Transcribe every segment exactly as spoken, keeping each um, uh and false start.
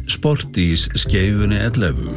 Sportís Skeifunni ellefu.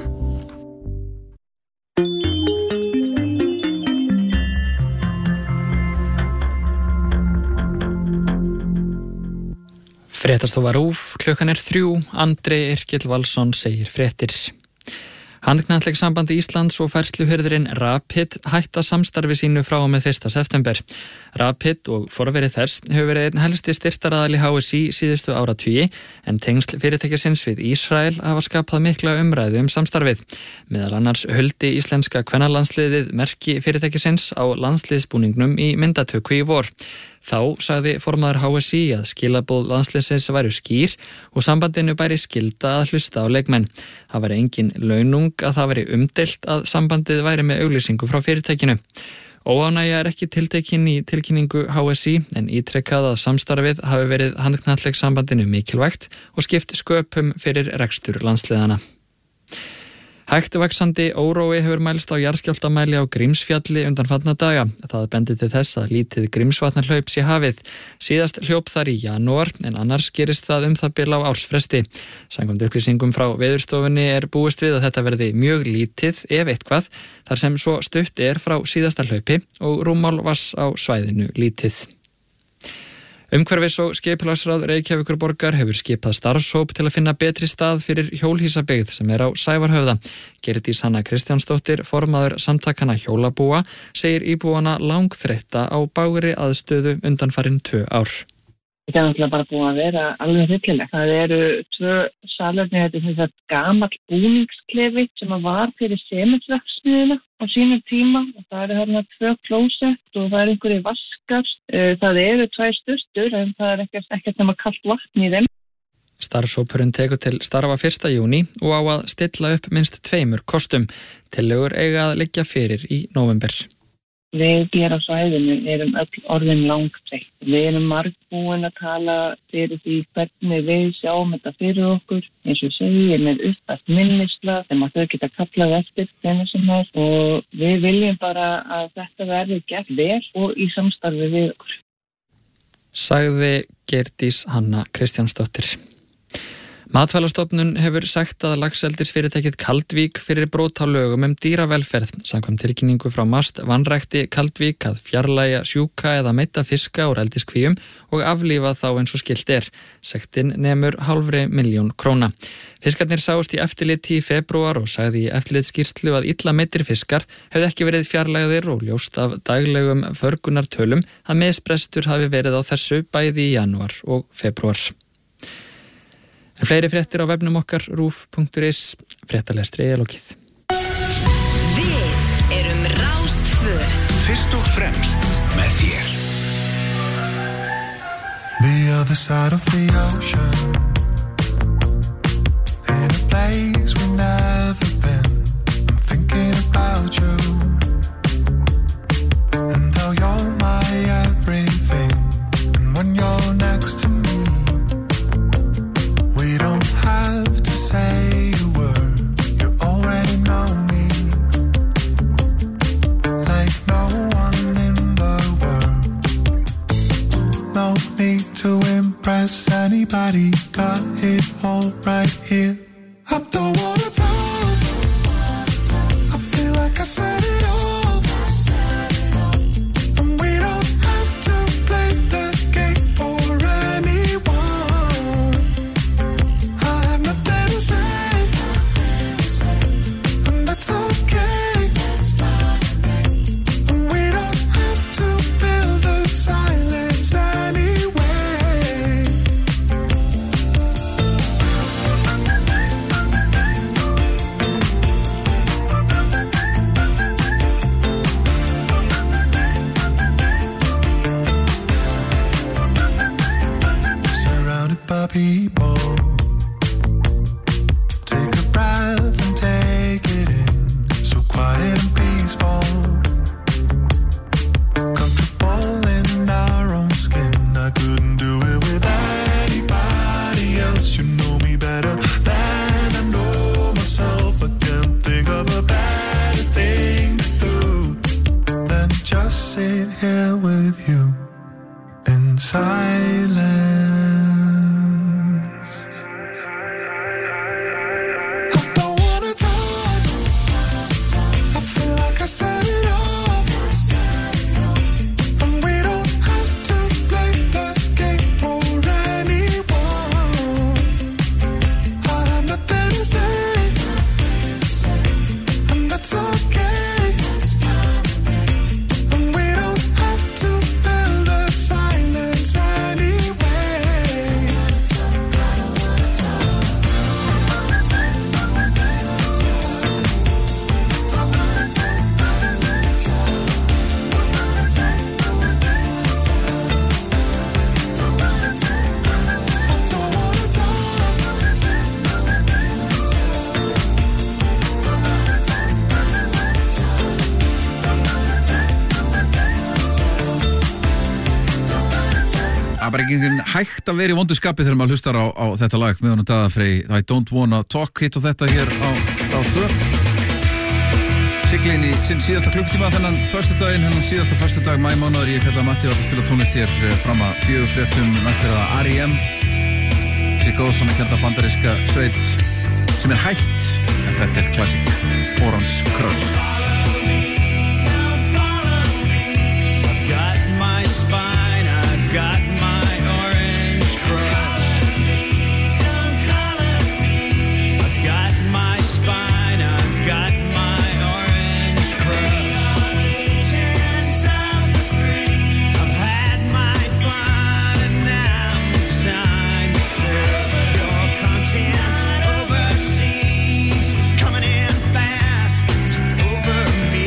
Fréttastofa RÚV, klukkan er þrjú, Andri Yrkill Valsson segir fréttir. Handknattleikssambandi Íslands og færsluhirðurinn Rapid hætta samstarfi sínu frá og með fyrsta september. Rapid og forverið þess hefur verið einn helsti styrktaraðili H S I síðustu áratugi, en tengsl fyrirtækisins við Ísrael hafa skapað mikla umræðu um samstarfið. Meðal annars huldi íslenska kvennalandsliðið merki fyrirtækisins á landsliðsbúningnum í myndatöku í vor. Þá sagði formaður H S I að skilaboð landsliðsins væru skýr og sambandinu bæri skylda að hlusta á leikmenn. Það væri engin launung að það væri umdeilt að sambandið væri með auglýsingu frá fyrirtækinu. Óánægja er ekki tiltekin í tilkynningu H S I en ítrekkað að samstarfið hafi verið handknattleikssambandinu mikilvægt og skipt sköpum fyrir rekstur landsliðana. Hægt vaxandi órói hefur mælst á jarðskjálftamæli á Grímsfjalli undanfarna daga. Það bendi til þess að lítið Grímsvatnahlaup sé hafið. Síðast hljóp þar í janúar en annars gerist það um það bil á ársfresti. Samkvæmt upplýsingum frá Veðurstofunni er búist við að þetta verði mjög lítið ef eitthvað, þar sem svo stutt er frá síðasta hlaupi og rúmmál vatns á svæðinu lítið. Umhverfis- og skipulagsráð Reykjavíkurborgar hefur skipað starfshóp til að finna betri stað fyrir hjólhýsabyggð sem er á Sævarhöfða. Geirdís Hanna Kristjánsdóttir, formaður samtakanna hjólabúa, segir íbúana langþreytta á bágri aðstöðu undanfarin tvö ár. Þetta er náttúrulega bara búið að vera alveg hryllilegt. Það eru tvö salerni, þetta er þess að gamall búningsklefi sem að var fyrir sementsverksmiðjuna á sínum tíma og það eru hérna tvö klósett og það eru einhverjir vaskar. Það eru tvær sturtur en það er ekkert, ekkert nema kalt vatn í þeim. Starfshópurinn tekur til starfa fyrsta júní og á að stilla upp minnst tveimur kostum. Tillögur eiga að liggja fyrir í nóvember. Við hér á svæðinu erum öll orðin langtreitt. Við erum margbúin að tala fyrir því hvernig við sjáum þetta fyrir okkur. Eins og segir með uppast minnisblað sem að þau geta kallað eftir þennan sem er og við viljum bara að þetta verði gert vel og í samstarfi við okkur. Sagði Geirdís Hanna Kristjánsdóttir. Matvælastofnun hefur sagt að laxeldisfyrirtækið Kaldvík fyrir brot á lögum um dýravelferð. Samkvæmt tilkynningu frá MAST vanrækti Kaldvík að fjarlægja sjúka eða meidda fiska úr eldiskvíum og aflífa þá eins og skylt er. Sektin nemur hálfri milljón króna. Fiskarnir sáust í eftirliti í febrúar og sagði í eftirlitsskýrslu að illa meiddir fiskar hefði ekki verið fjarlægðir og ljóst af daglegum förgunartölum að misbrestur hafi verið á þessu bæði í janúar og febrúar. En fleiri fréttir á vefnum okkar rúv punktur is, fréttalestri er lokið. Við erum Rás tvö. Fyrst og fremst með þér. The other side of the ocean, in a place we've never been. I'm thinking about you, and though you're my everything, and when you're next to me, we don't have to say a word, you already know me, like no one in the world. No need to impress anybody, got it all right here. I don't wanna talk, I feel like I said it all. er ekki hægt að vera í vondu skapi þegar maður hlustar á, á þetta lag með honum Daða Frey, I don't wanna talk hit og þetta hér á Rástvö. Sigli inn í sinn síðasta klukktíma þennan föstudaginn, hennan síðasta föstudag maímánaður. Ég fjallar Matti að spila tónlist hér fram að fjögur fréttum, næst er það R E M, Sig Góðsson að kenda bandaríska sveit sem er hætt, en þetta er klassík, Orange Crush. Got my orange crush. Don't color me. I got my spine. I got my orange crush. Chance of the free. I've had my fun and now it's time to serve your conscience overseas. Coming in fast over me.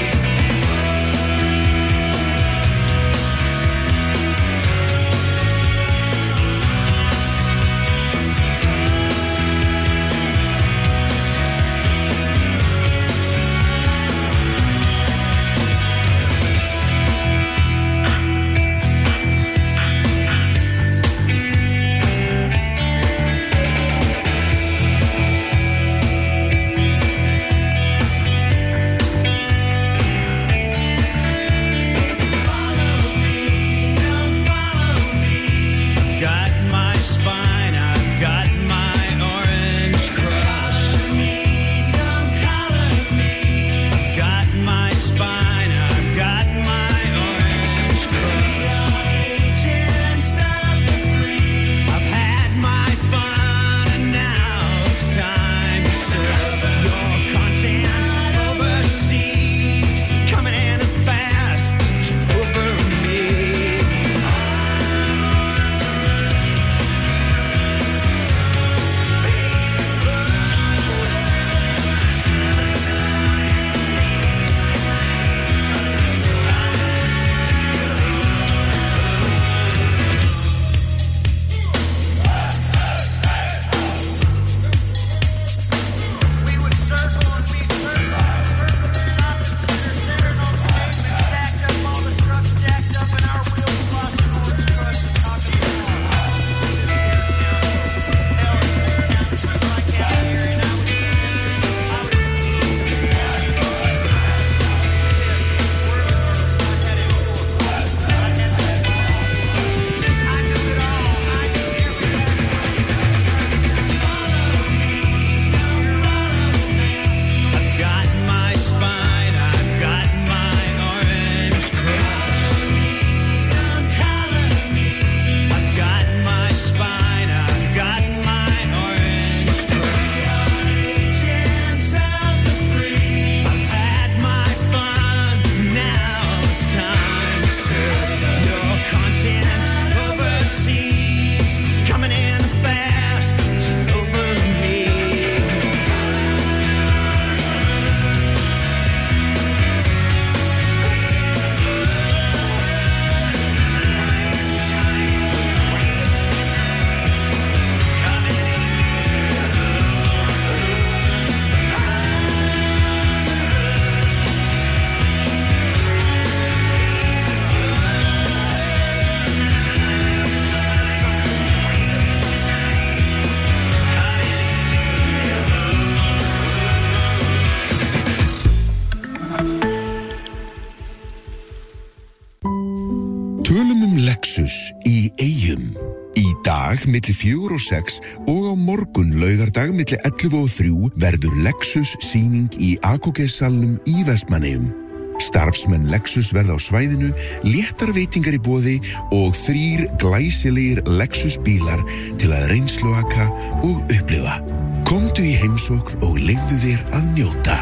í Eyjum. Í dag milli fjögur og sex og á morgun laugardag milli ellefu og þrjú verður Lexus sýning í A K G-salnum í Vestmannaeyjum. Starfsmenn Lexus verða á svæðinu, léttar veitingar í boði og þrír glæsilegir Lexus bílar til að reynsluaka og upplifa. Komdu í heimsókn og leyfðu þér að njóta.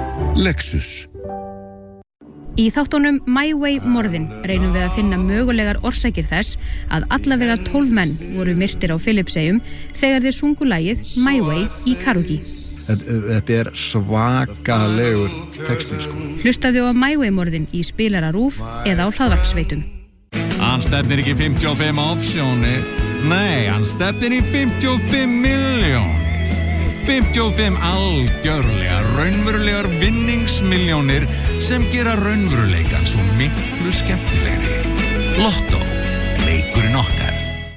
Lexus. Í þáttunum My Way morðin reynum við að finna mögulegar orsakir þess að allavega tólf menn voru myrtir á Filippseyjum þegar þeir sungu lagið My Way í karaoke. Þetta er svakalegur texti, sko. Hlustaðu á My Way morðin í spilara RÚV eða á hlaðvarpsveitum. Hann stefnir ekki fimmtíu og fimm offsjónir. Nei, hann stefnir í fimmtíu og fimm milljónir. fimmtíu og fimm algjörlega raunverulegar vinningsmilljónir sem gera raunveruleikan svo miklu skemmtilegri. Lotto, leikur kultúrin okkar.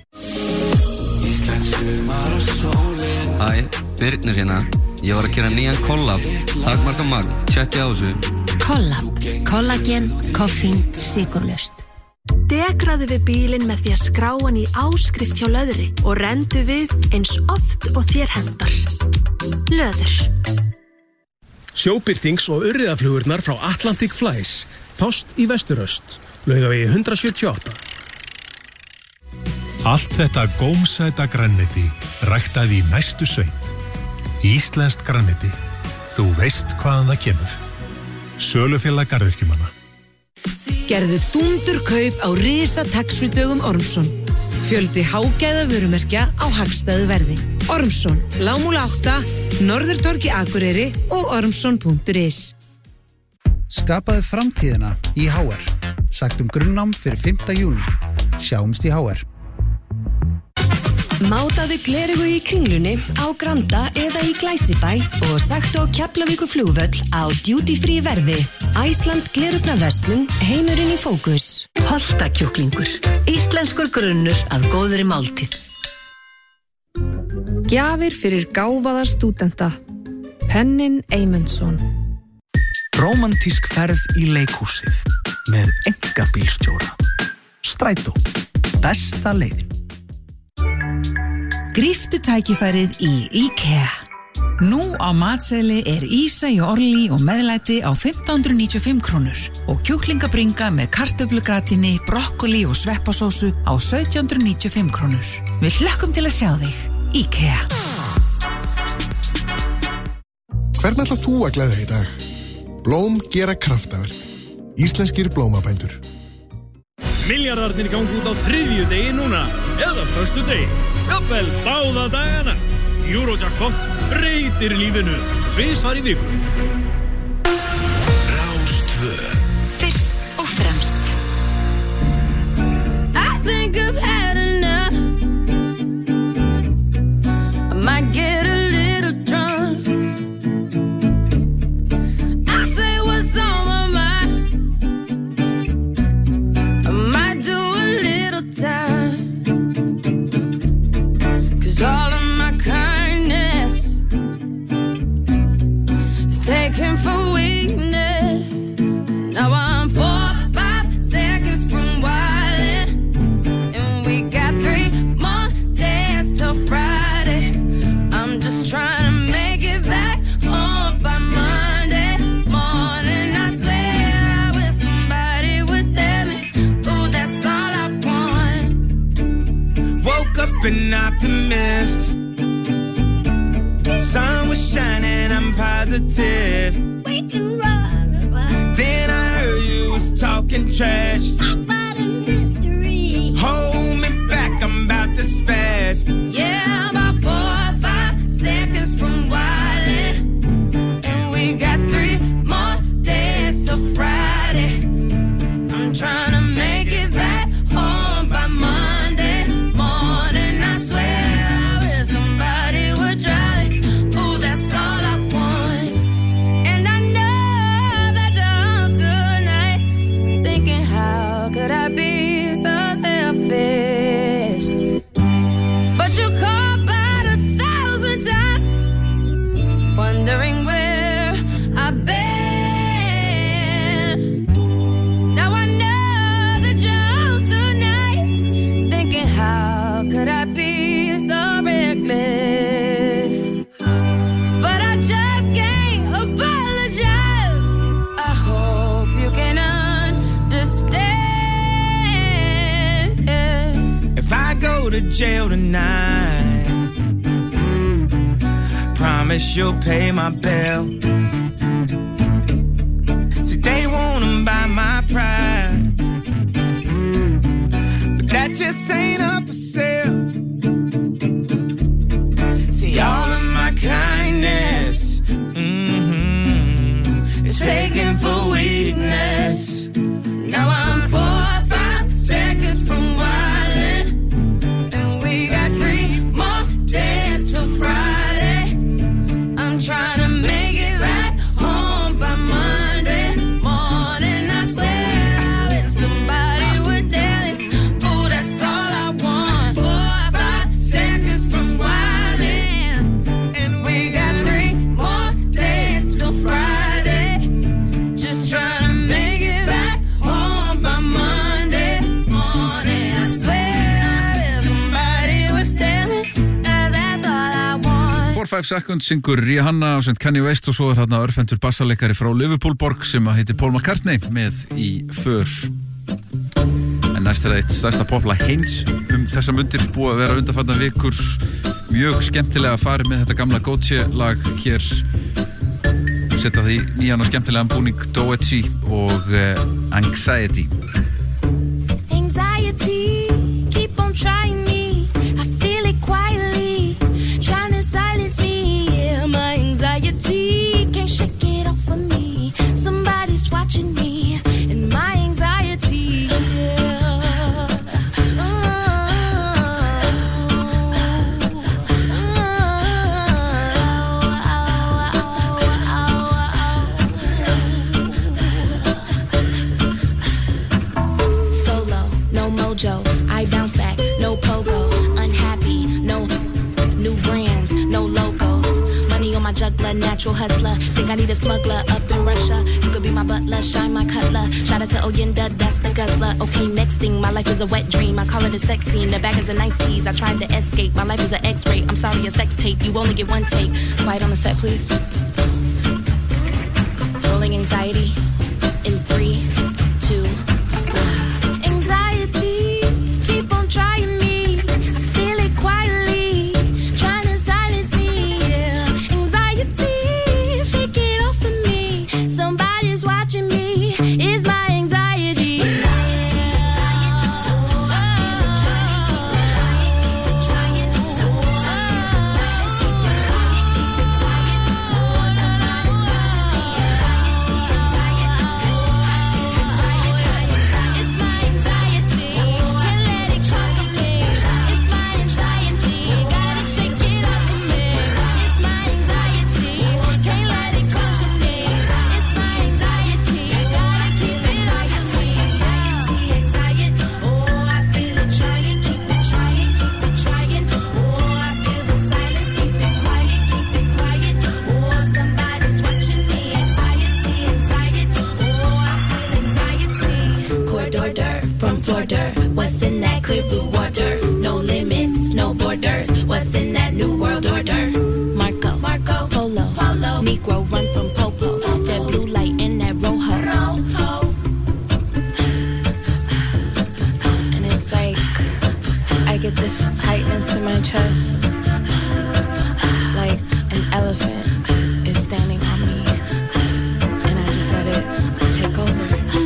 Hæ, Birnir hérna. Ég var að gera nýjan kollab. Takmarka magn, tjekkja á þessu. Kollab, kollagen, koffín, sykurlaust. Dekraðu við bílinn með því að skrá hann í áskrift hjá Löðri og rendu við eins oft og þér hendar. Löður. Sjóbirtings og urriðaflugurnar frá Atlantic Flies. Pást í Vesturöst. Laugavegi hundrað sjötíu og átta. Allt þetta gómsæta grænmeti ræktaði í næstu sveit. Íslenskt grænmeti. Þú veist hvaðan það kemur. Sölufélag garðyrkjumanna. Gerðu dúndur kaup á risa tax-free-dögum Ormsson. Fjöldi hágæða vörumerkja á hagstæðu verði. Ormsson, Lágmúla átta, Norðurtorgi Akureyri og ormsson punktur is. Skapaðu framtíðina í H R. Sagt um grunnnám fyrir fimmta júní. Sjáumst í H R. Mátaðu glerugu í Kringlunni, á Granda eða í Glæsibæ og sagtu á Keflavíkurflugvöll á duty free verði. Æsland glerugna verslun, heimurinn í fókus. Holtakjúklingur, íslenskur grunnur að góðri máltíð. Gjafir fyrir gáfaða stúdenta. Pennin Eymundsson. Rómantísk ferð í leikhúsið með einkabílstjóra. Strætó, besta leiðin. Gríftu tækifærið í IKEA. Nú á matseðli er ísa í orli og meðlæti á fimmtán hundruð níutíu og fimm krónur og kjúklingabringa með kartöflugratini, brokkoli og sveppasósu á sautján hundruð níutíu og fimm krónur. Við hlökkum til að sjá þig. IKEA. Hvern ætlar þú að gleðja í dag? Blóm gera kraftaverk. Íslenskir blómabændur. Milljarðarnir gangi út á þriðjudegi núna, eða föstudegi, jafnvel báða dagana. Eurojackpot breytir lífinu, tvisvar í viku. Rástvö. Fyrst og fremst. I think I've had enough. I might get a little drunk. I say what's on my mind. I might do a little time. 'Cause all of my kindness is taken for weakness. Now I'm four or five seconds from wildin', and we got three more days till Friday. I'm just trying to make it back home by Monday morning. I swear I wish somebody would tell me, ooh, that's all I want. Woke up an optimist. Sun was shining, I'm positive. We can run, run. Then I heard you was talking trash. About a mystery. Hold me back, I'm about to spaz. Yeah, about four or five seconds from wildin', and we got three more days till Friday. I'm trying to make it back home by Monday morning. I swear I wish somebody would drive me. Ooh, that's all I want. And I know that you're home tonight, thinking how could I be so selfish? But you call about a thousand times, wondering where I've been. Now I know that you're home tonight, thinking how could I be so reckless? But I just can't apologize. I hope you can understand. If I go to jail tonight, promise you'll pay my bill. See, they wanna buy my pride, but that just ain't up for sale. See, all of my kindness mm-hmm, is taken for weakness. Now I'm four or five seconds from wildin', and we got three more days till Friday. I'm trying to make it right home by Monday morning. I swear I wish somebody would tell me, ooh, that's all I five seconds syngur Rihanna og Kanye West og svo er hérna örfendur bassaleikari frá Liverpoolborg sem að heitir Paul McCartney með í för. En næst er eitt stærsta poplag heims um þessa mundir búið að vera undanfarna vikur mjög skemmtilega að fara með þetta gamla Gautier-lag hér, setja því nýjan og skemmtilegan búning Doechii og uh, Anxiety. Anxiety, keep on trying me. I feel it quietly, trying to silence me. Yeah, my anxiety can't shake it off of me. Somebody's watching me, and my anxiety. Yeah. Solo, no mojo. I bounce back, no pogo. Unhappy, no new brands, no logos. Money on my juggler, natural hustler. Think I need a smuggler up in Russia. You could be my butler, shine my cutler. Shout out to Oyenda, that's the guzzler. Okay, next thing, my life is a wet dream. I call it a sex scene, the bag is a nice tease. I tried to escape, my life is an X-ray. I'm sorry, a sex tape, you only get one take. Quiet on the set, please. Rolling anxiety in three, two, one. Anxiety, keep on trying me. I feel it quietly, trying to silence me. Yeah. Anxiety, shake it off of me. Somebody's watching me. Is my anxiety. What's in that clear blue water? No limits, no borders. What's in that new world order? Marco, Marco, Polo, Polo. Negro run from Popo. Popo. That blue light in that rojo. Rojo. And it's like I get this tightness in my chest, like an elephant is standing on me, and I just let it take over.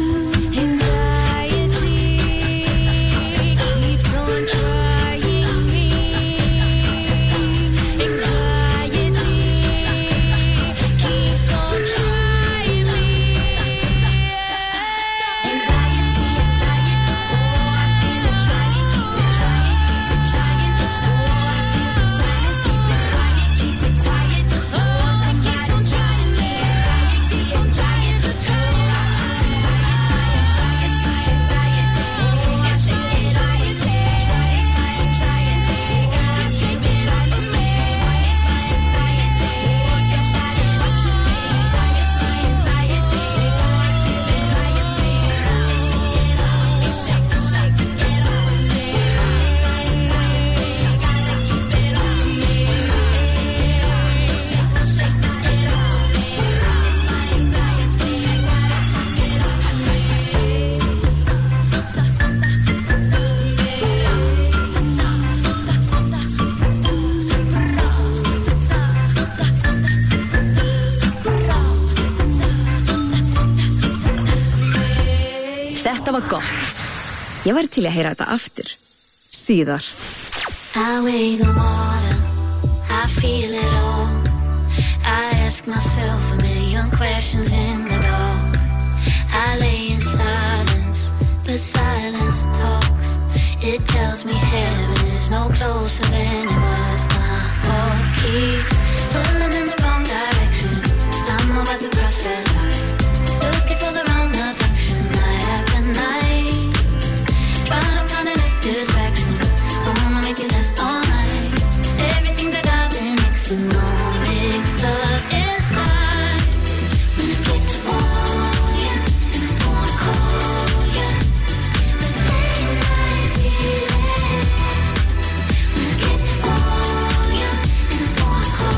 Þetta var gott. Ég væri til að heyra þetta aftur. Síðar. I weigh the water, I feel it all. I ask myself a million questions in the dark. I lay in silence, but silence talks. It tells me heaven is no closer than it was. My heart keeps pulling in the wrong direction. I'm about to cross that line, looking for the wrong affection night after night. Trying to find a new distraction, wanna make it last all night. Everything that I've been mixing all mixed up inside. When I get to want you, and I don't wanna call you, but then I feel it. When I get to want you, and I don't wanna call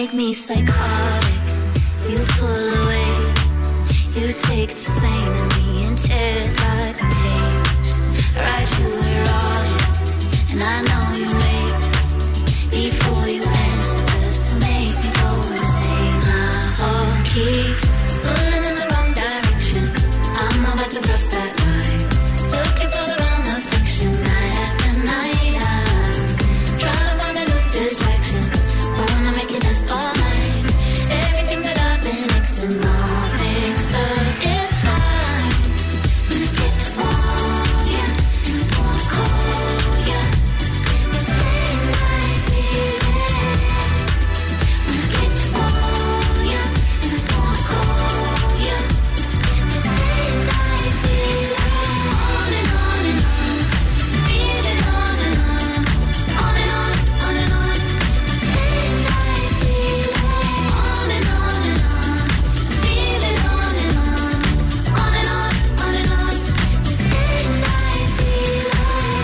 make me psychotic. You pull away. You take the same in me and tear it like a page. I write you a wrong, and I know you wait before you answer just to make me go insane. My heart keeps pulling in the wrong direction. I'm about to cross that line, looking for the wrong affection. Night after night, I'm trying to find a new distraction. Wanna make it last all night. Everything that I've been mixing all mixed up inside. When I get to want ya, and I wanna call ya, but then I feel it. When I get to want ya, and I wanna call ya, but then I feel it. On and on and on, feel it on and on, on and on, on and on. Then I feel it. On and on and on, feel it on and on, on and on, on and on. Then I feel it.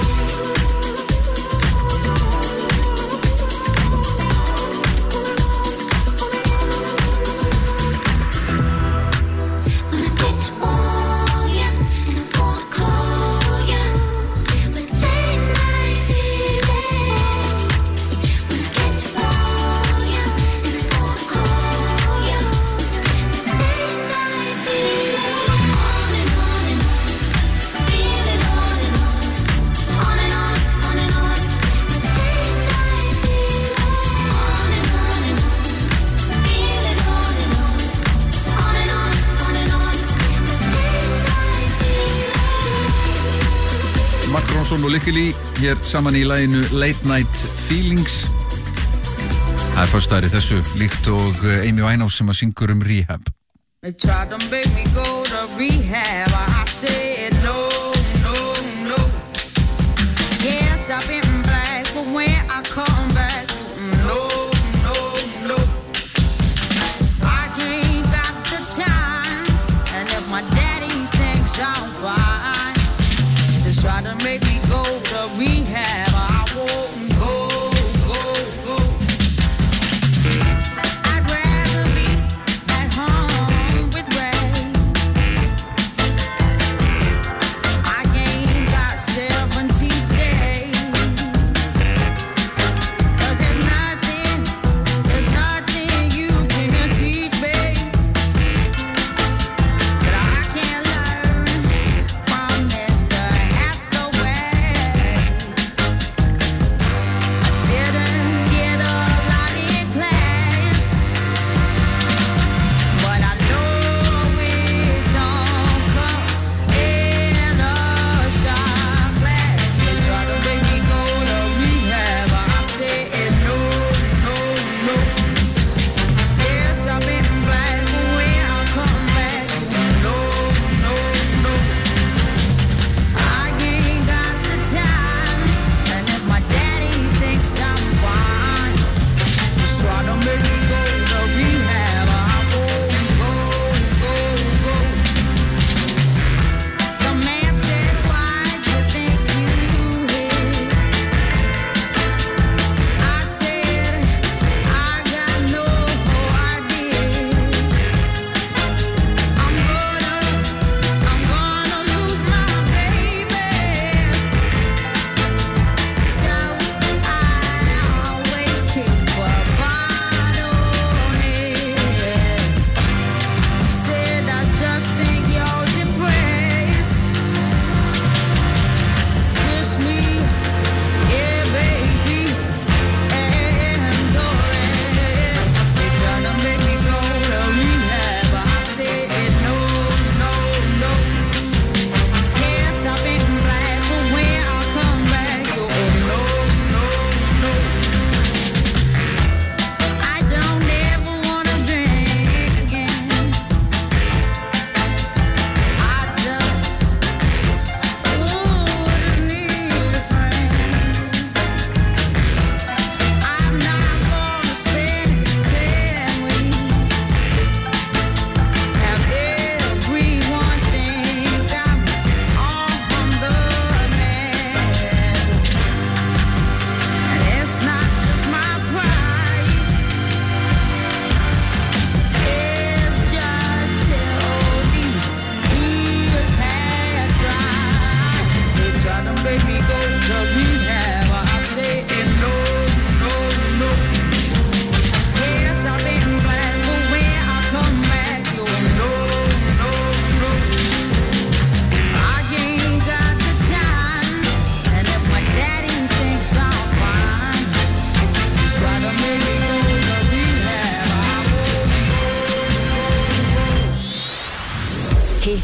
When I get to want ya, and I wanna call ya, but then I feel it. When I get to want ya, and I wanna call ya, but then I feel it. On and on and on, feel it on and on, on and on, on and on. But then I feel it. On and on and on, feel it on and on, on and on, on and on. But then I feel it. Mark Ronson og Lykke Li hér saman í laginu Late Night Feelings. Það er föstudagur í þessu, líkt og eh, Amy Winehouse sem að syngur um rehab. They tried to make me go to rehab. I said no, no, no. Yes, I've been black, but when I come back, no, no, no. I ain't got the time, and if my daddy thinks I'm fine, they try to make me go to rehab. I won't go, go, go. I'd rather be at home with Ray. I ain't got seventy days.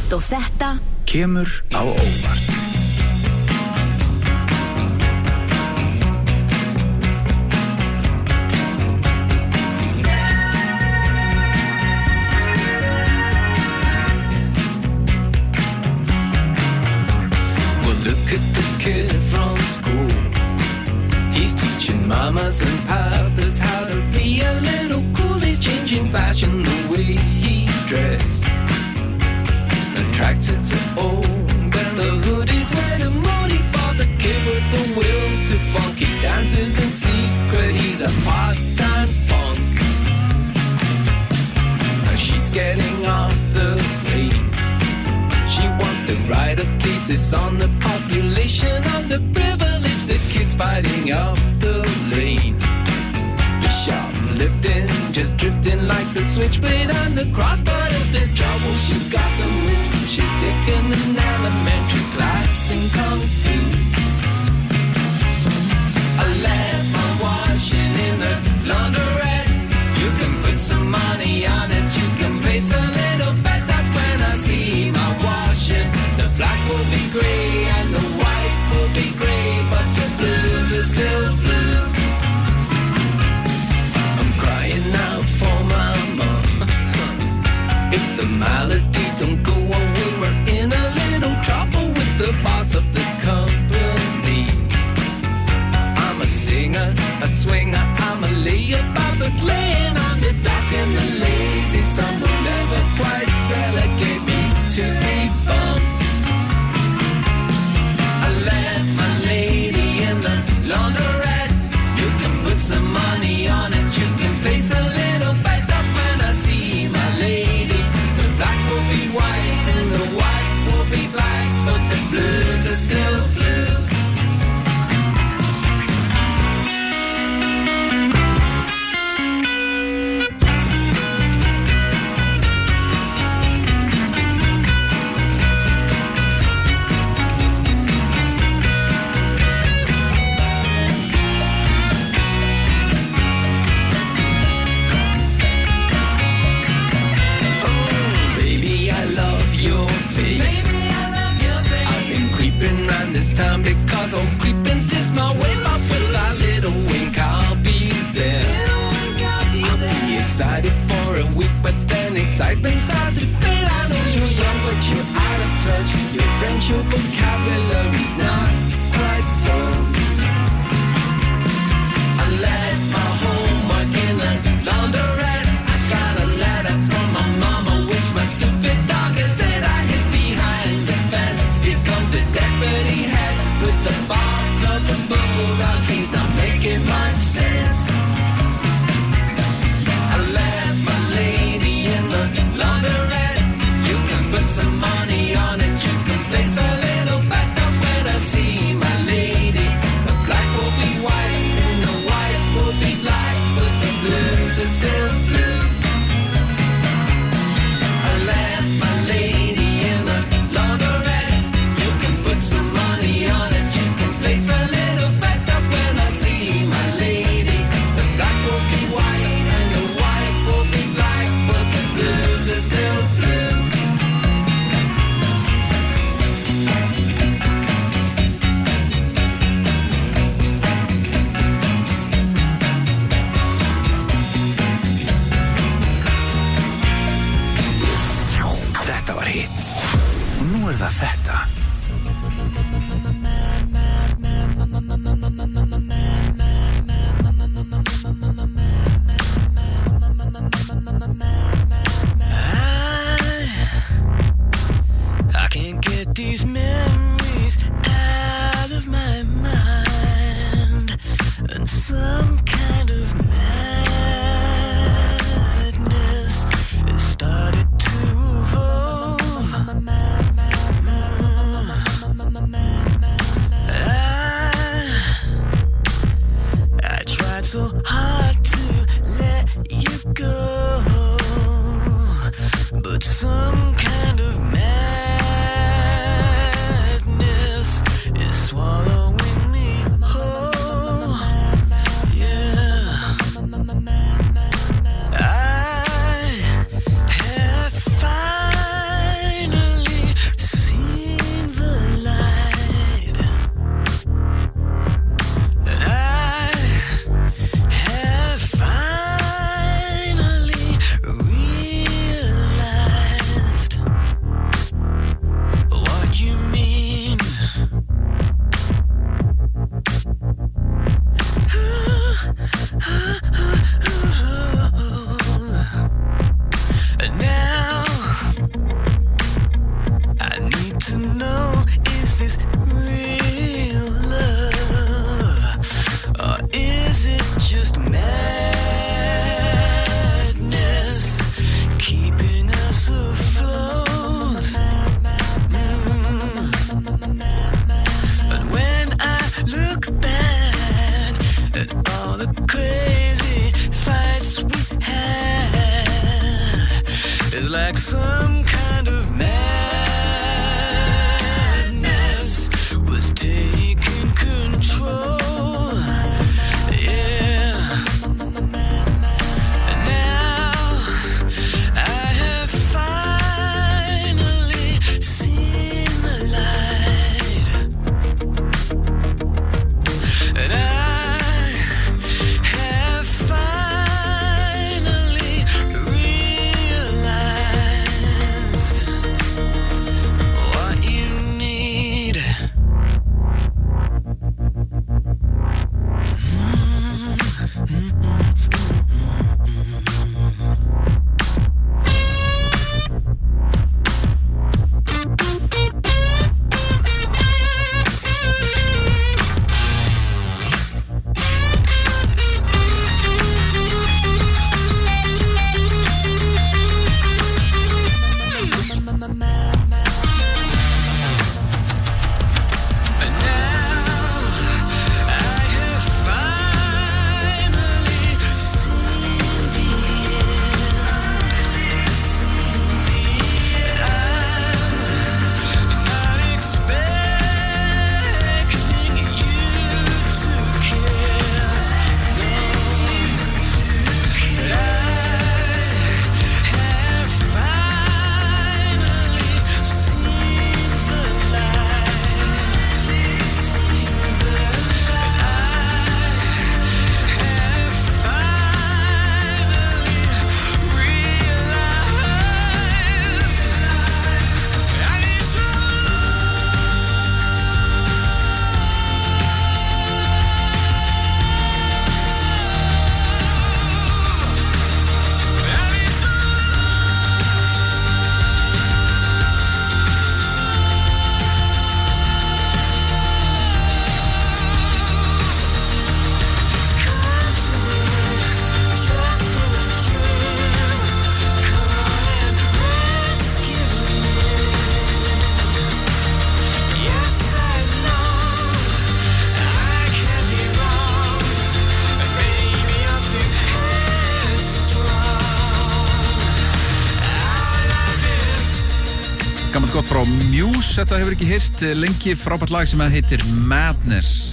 Hitt og þetta Kemur á óvart. Look at the kid from school. He's teaching mamas and papas how to be a little cool. He's changing fashion the way he dress. Attracted to old, and the hoodie's red and moody for the kid with the will to funky dances in secret. He's a part-time punk. Now she's getting off the plane. She wants to write a thesis on the population of the privilege. The kids fighting up the lane. The shoplifting, just drifting like the switchblade on the cross. But if there's trouble, she's got the moves. She's taken an elementary class in Kung Fu. I left my washing in the laundrette. You can put some money on it. You can place a little bet that when I see my washing, the black will be gray and the white will be gray, but the blues are still blue. I'm crying out for my mom. If the malady don't go away, we're in a little trouble with the boss of the company. I'm a singer, a swinger, I'm a layabout, but laying on the dock and the lazy sun will never quite relegate me to a bum. I left my lady in the laundrette. You can put some money on it. You can place a little bet up when I see my lady. The black will be white and the white will be black, but the blues are still blue. This time because oh creeping's just my way up with that little wink. I'll be there. I'll be excited for a week, but then excitement starts to fade. I know you're young, but you're out of touch. Your French, your vocabulary's not quite full. I left my homework in the laundrette. I got a letter from my mama, which my stupid dog had said I hid behind the fence. Here comes a deputy head with the bark of the bulldog. He's not making much sense. I left my lady in the laundrette. You can put some money on it. You can place a little bet up when I see my lady. The black will be white and the white will be black, but the blues are still blue. I left my lady in the laundrette. You can put some money on it. You can place a little bet up when I see my lady. The black will be white and the white will be black, but the blues are still blue. Þetta var hitt. Og nú er það þetta. I can't get these memories out of my mind, and some kind of madness it started to evolve. like some kind of madness was taking control. Yeah. And now I have finally seen the light. And I have finally realized what you need. Gammalt gott frá Muse, þetta hefur ekki heyrt lengi, frábært lag sem heitir Madness.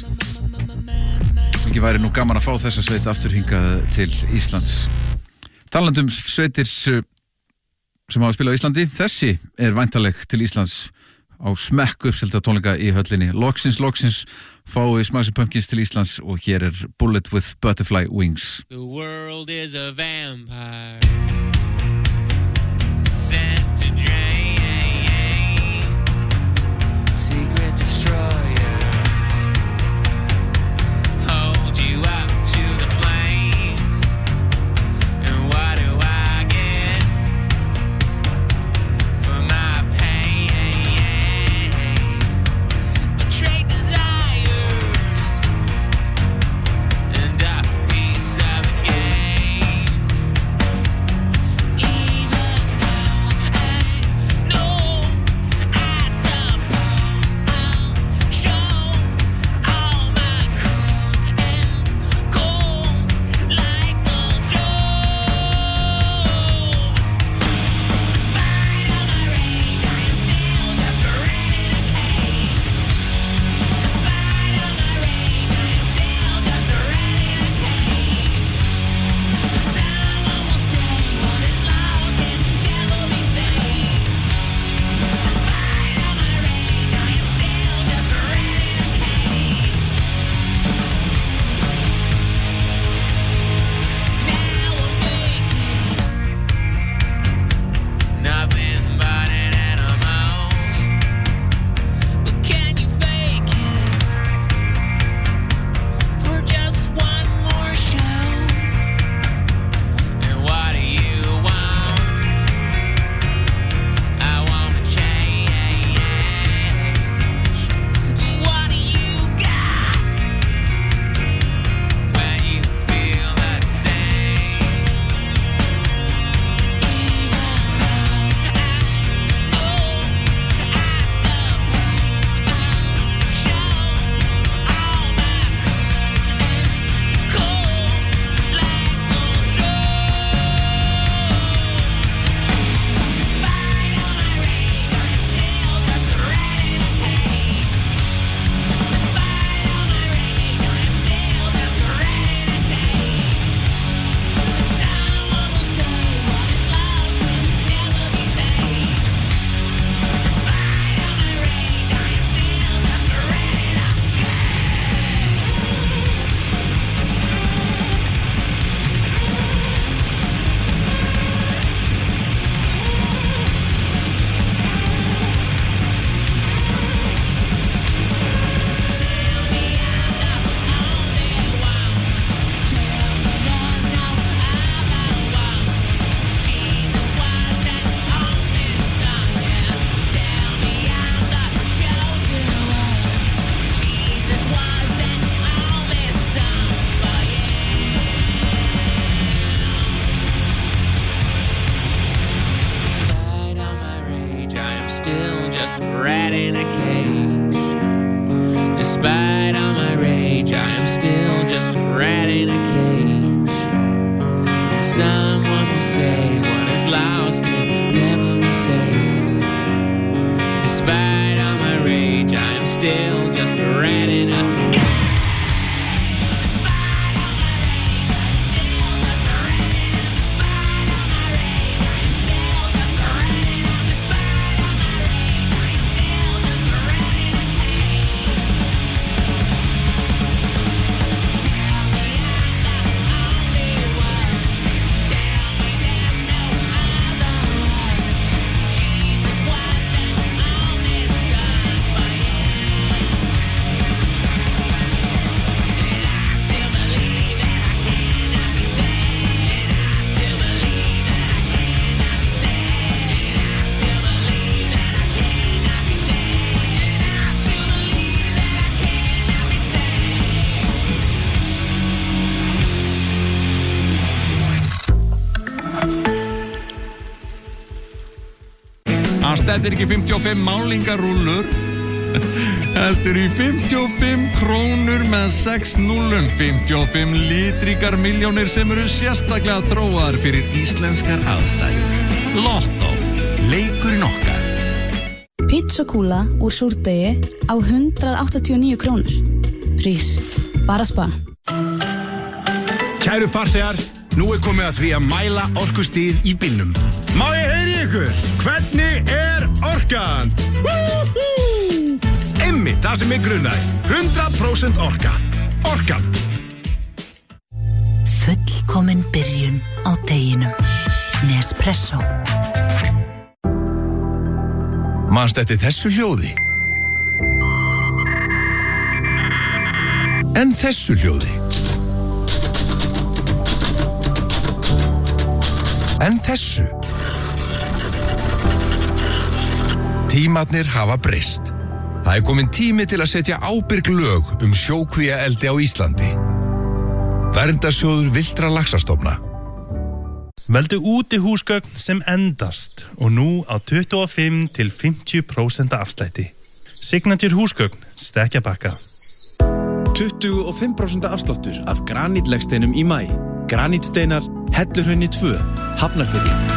Ekki væri nú gaman að fá þessa sveit aftur hingað til Íslands. Talandi um sveitir sem hafa spilað á Íslandi, þessi er væntanleg til Íslands á smekk uppselda tónleika í höllinni. Loksins, loksins fái Smashing Pumpkins til Íslands og hér er Bullet with Butterfly Wings. The world is a vampire sent to drain secret destroyers, hold you up to the flames. And what do I get for my pain? Betrayed desires and a piece of the game. just a rat in a cage. Despite all my rage, I am still just a rat in a cage. And someone will say what is lost can never be saved. Despite all my rage, I am still just a rat in a cage. Þetta er ekki fimmtíu og fimm málingarúllur heldur í fimmtíu og fimm krónur með sex núllum, fimmtíu og fimm litríkar milljónir sem eru sérstaklega þróaðar fyrir íslenskar aðstæður. Lotto, leikurinn okkar. Pizzakúla úr súrdegi á hundrað áttatíu og níu krónur. Prís, bara spara. Kæru farþegar, nú er komið að því að mæla orkustig í bílnum. Má ég heyri ykkur? Hvernig er orkan? Hú-hú! Einmitt það sem ég grunaði. hundrað prósent orka. Orkan. Fullkomin byrjun á deginum. Nespresso. Manst eftir þessu hljóði? En þessu hljóði? En þessu? Tímarnir hafa breyst. Það er komin tími til að setja ábyrg lög um sjókvíaeldi á Íslandi. Verndarsjóður villtra laxastofna. Veldu útihúsgögn sem endast og nú á tuttugu og fimm til fimmtíu prósent afslætti. Signature húsgögn, Stekkjabakka. tuttugu og fimm prósent afsláttur af granítlegsteinum í maí. Granítsteinar, Hellurhrauni tvö, Hafnarfirði.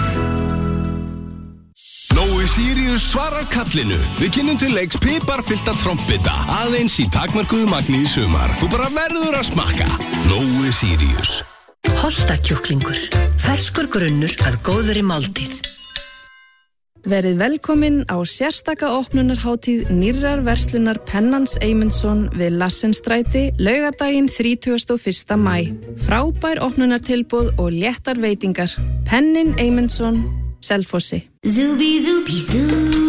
Nói Sirius svarar kallinu. Við kynnum til leiks piparfyllta trompeta. Aðeins í takmörkuðu magni í sumar. Þú bara verður að smakka. Nói Sirius. Holtakjúklingur. Ferskur grunnur að góðri máltíð. Verið velkomin á sérstaka opnunarhátíð nýrrar verslunar Pennans Eymundsson við Larsenstræti laugardaginn þrítugasta og fyrsta maí. Frábær opnunartilboð og léttar veitingar. Pennin Eymundsson, Selfossi. Zúbi, zúbi, zú.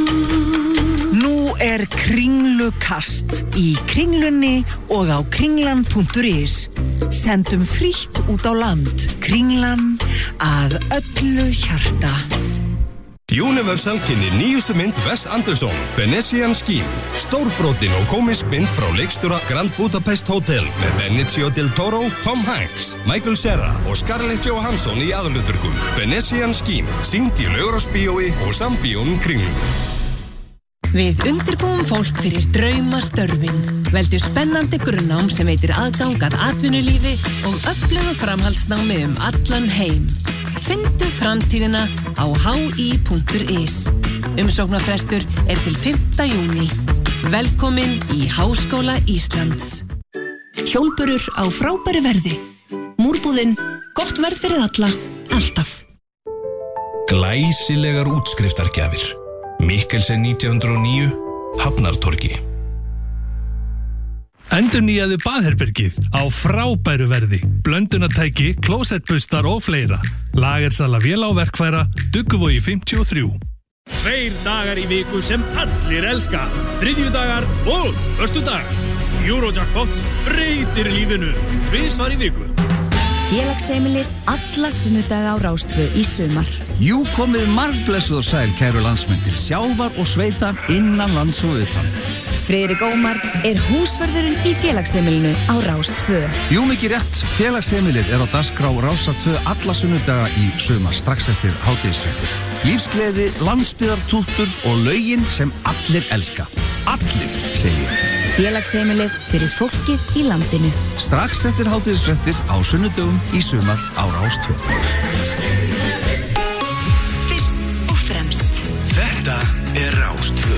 Nú er kringlukast í Kringlunni og á kringlan punktur is. Sendum frítt út á land. Kringlan að öllu hjarta. Universal kynir nýjustu mynd Wes Anderson, Venetian Scheme. Stórbrotin og komisk mynd frá leikstjóra Grand Budapest Hotel með Benicio del Toro, Tom Hanks, Michael Cera og Scarlett Johansson í aðalhlutverkum. Venetian Scheme, sýnd í Laugarásbíói og Sambíónum Kringlum. Við undirbúum fólk fyrir draumastörfin. Veldu spennandi grunnnám sem veitir aðgang að atvinnulífi og öflugu framhaldsnámi um allan heim. Fyndu framtíðina á h i punktur is. Umsóknarfrestur er til fimmta júní. Velkomin í Háskóla Íslands. Hjólburur á frábæru verði. Múrbúðin, gott verð fyrir alla, alltaf. Glæsilegar útskriftargjafir. Mikkelsen nítján hundruð og níu, Hafnartorgi. Endurnýjaðu baðherbergið á frábæru verði. Blöndunartæki, klósettbustar og fleira. Lagersala véla og verkfæra, Dugguvogi fimmtíu og þrjú. Tveir dagar í viku sem allir elska. Þriðjudagar og föstudagar. Eurojackpot breytir lífinu. Tvisvar í viku. Félagsheimilið alla sunnudaga á Rástvö í sumar. Jú, komið margblessuð og sæl, kæru landsmenn, til sjávar og sveitar innan lands og utan. Friðrik Ómar er húsvörðurinn í félagsheimilinu á Rástvö. Jú, mikið rétt, félagsheimilið er á dagskrá Rásar tvö alla sunnudaga í sumar, strax eftir hádegisfréttir. Lífsgleði, landsbyðartúttur og lögin sem allir elska. Allir, segi ég. Félagsheimilið fyrir fólkið í landinu. Strax eftir hádegisfréttir á sunnudögum í sumar á Rástvö. Fyrst og fremst. Þetta er Rástvö.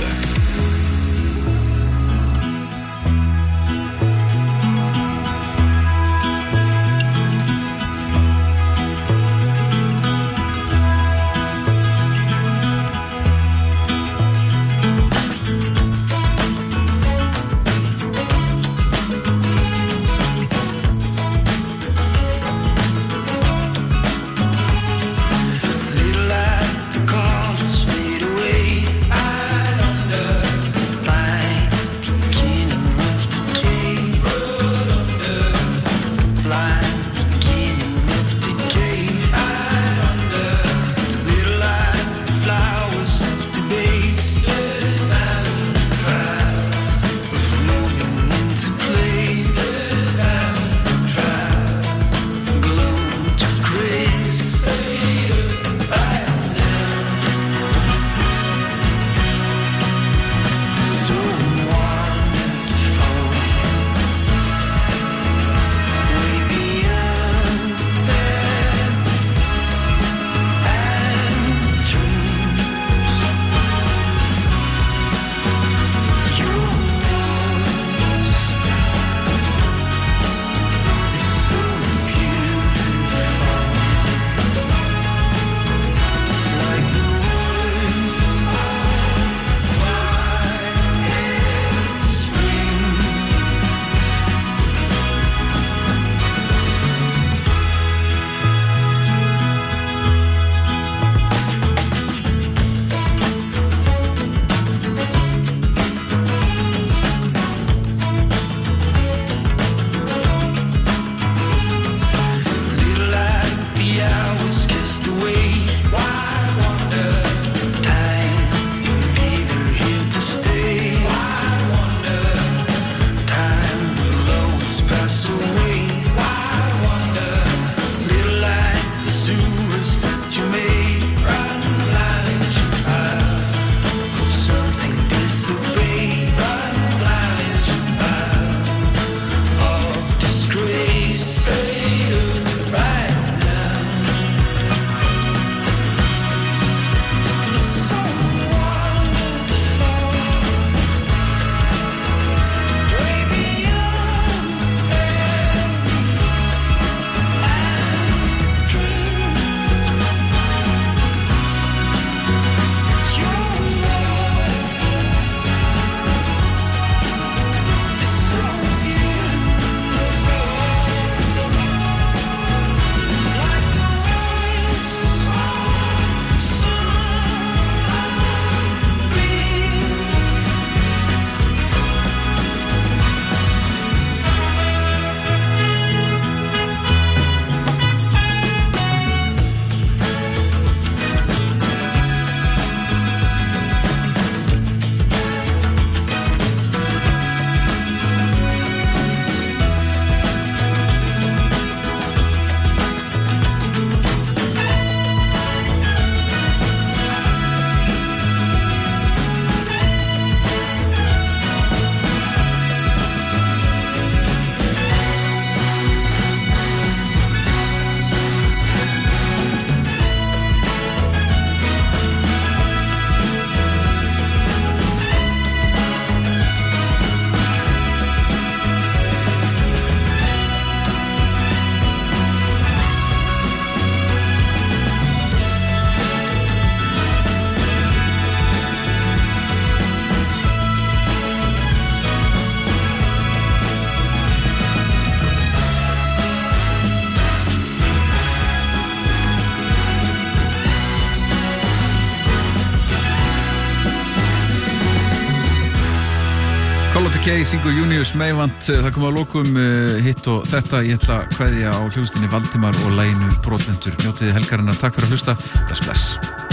K, syngur Junius Meyvant. Það kom að lokum uh, hitt og þetta. Ég ætla að kveðja á hljómsveitinni Valdimar og laginu Brotlendur. Njótiði helgarinnar, takk fyrir að hlusta. Bless, bless.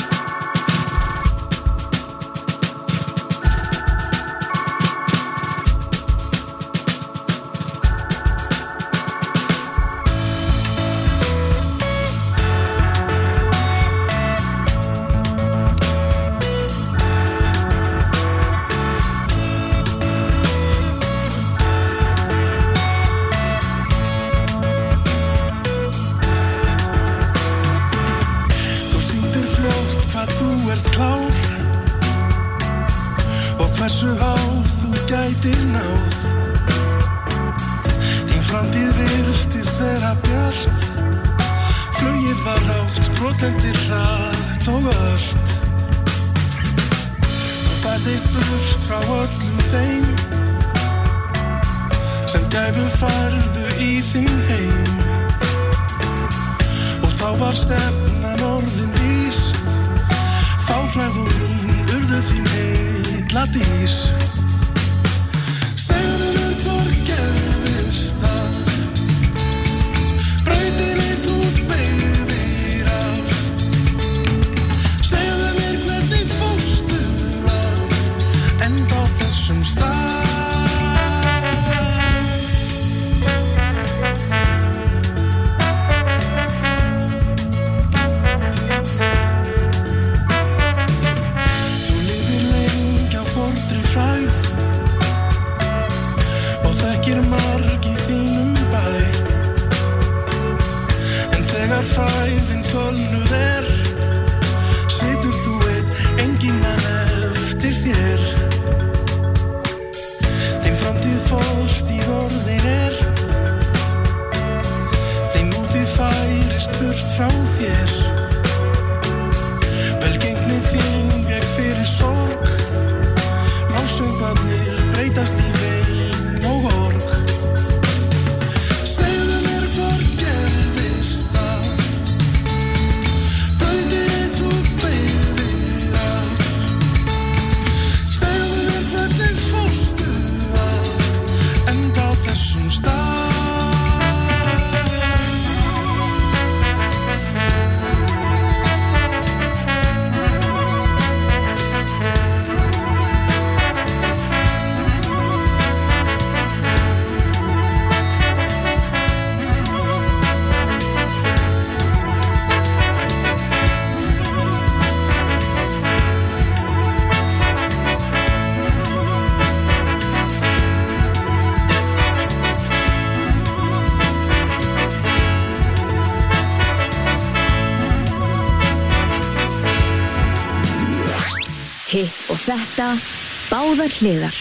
Hitt og þetta, báðar hliðar.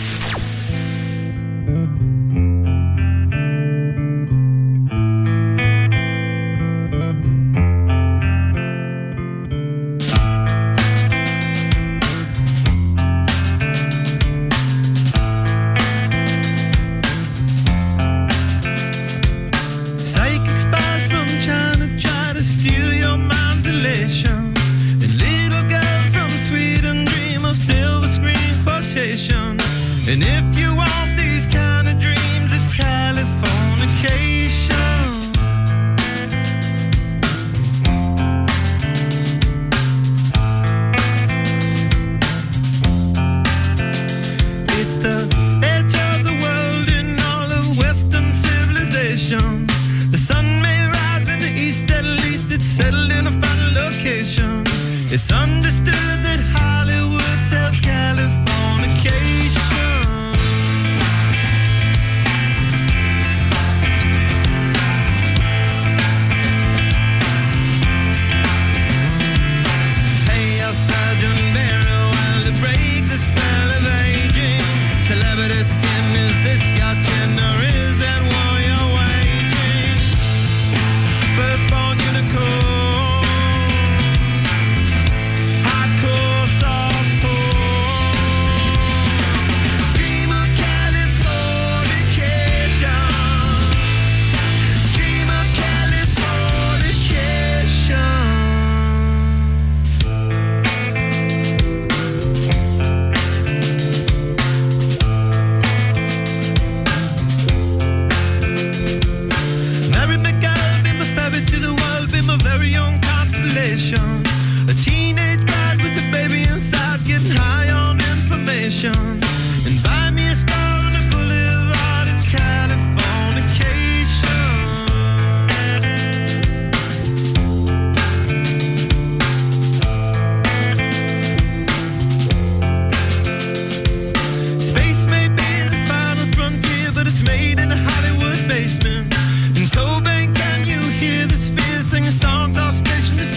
And if you want these kind of dreams, it's Californication. It's the edge of the world in all of Western civilization. The sun may rise in the east, at least it's settled in a final location. It's understood that Hollywood sells Californication. Firstborn unicorn, high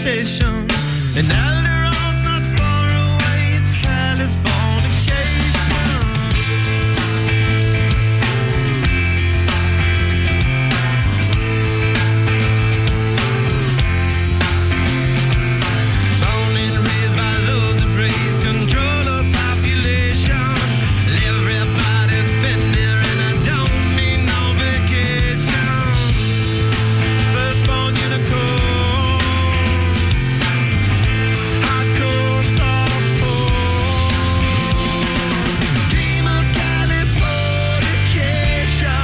station. And Alderon's not far away, it's Californication. Born and raised by those that praise control of population. Everybody's been there and I don't need no vacation. Firstborn unicorn, hardcore softcore. Dream of Californication.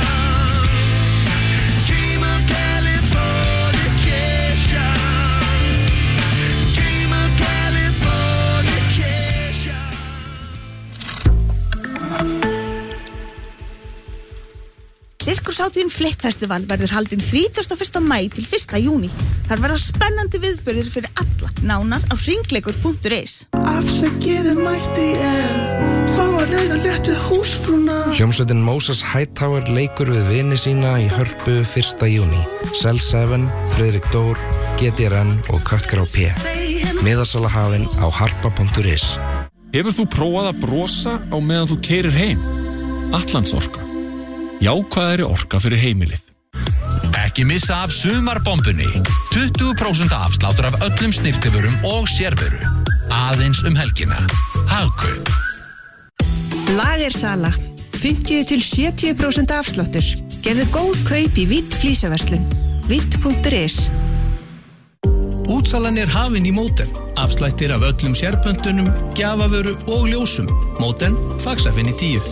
Dream of Californication. Dream of Californication. Sirkushátíðin Flip Festival verður haldin þrítugasta og fyrsta maí til fyrsta júní. Þar verða spennandi viðburðir fyrir alla, nánar á hringleikur punktur is. Afsakið mætti en fá að ræða létt við húsfrúna. Hljómsveitin Moses Hightower leikur við vini sína í Hörpu fyrsta júní. Cell seven, Friðrik Dór, G D R N og Köttgrá P. Miðasala hafin á harpa punktur is. Hefur þú prófað að brosa á meðan þú keyrir heim? Atlandsorka. Jákvæðari orka fyrir heimilið. Ekki missa af sumarbombunni. tuttugu prósent afsláttur af öllum snirtivörum og sérvöru. Aðeins um helgina. Hagkaup. Lagersala. fimmtíu til sjötíu prósent afsláttur. Gerðu góð kaup í Vitt flísaverslun. Vitt punktur is. Útsalan er hafin í Móten. Afslættir af öllum sérpöntunum, gjafavöru og ljósum. Móten, Faxafinni tíu.